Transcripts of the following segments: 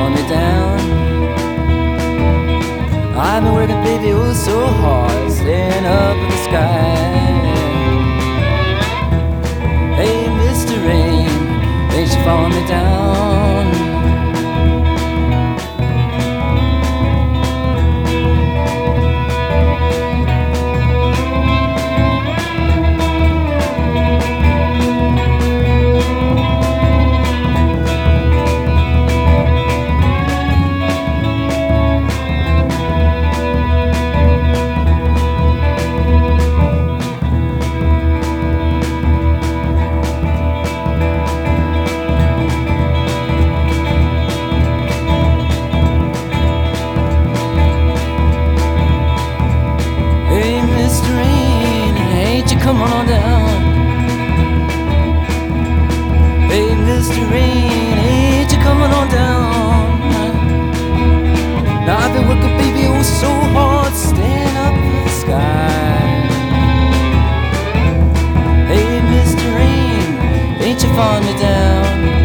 falling me down. I've been working, baby, oh so hard, staying up in the sky. Hey, Mr. Rain, ain't you falling me down? Come on down. Hey, Mr. Rain, ain't you coming on down? Now I've been working, baby, oh so hard, staying up in the sky. Hey, Mr. Rain, ain't you falling me down?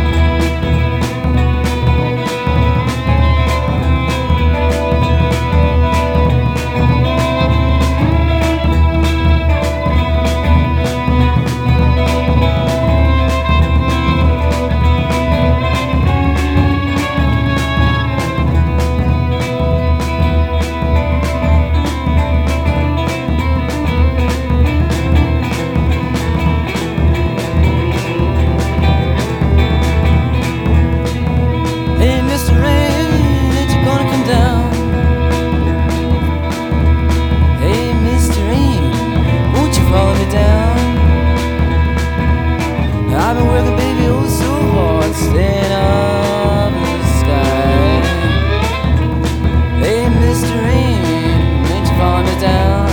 I've been working, baby, oh so hard, staying up in the sky. Hey, Mr. Rain, ain't you falling me down?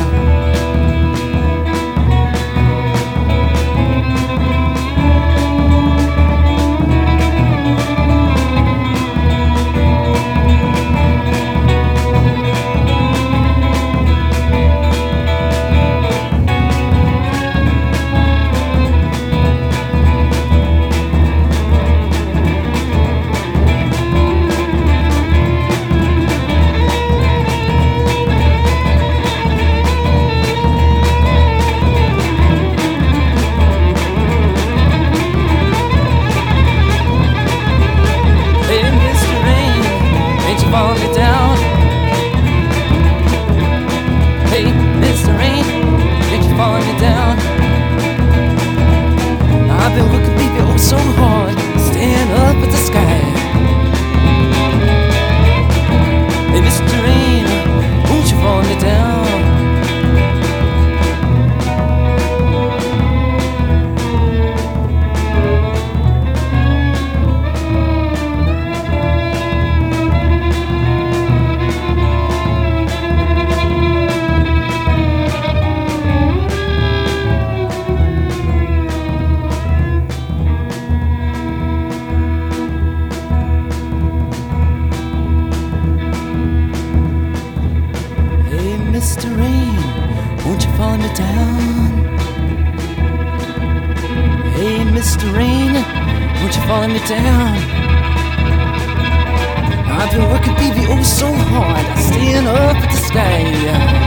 Falling me down. Hey, Mr. Rain, ain't you falling me down? I've been working, baby, oh so hard, staying up at the sky. Hey, Mr. Rain, won't you fall me down? Mr. Rain, won't you fall me down? Hey, Mr. Rain, won't you fall me down? I've been working, baby, oh so hard, staying up at the sky.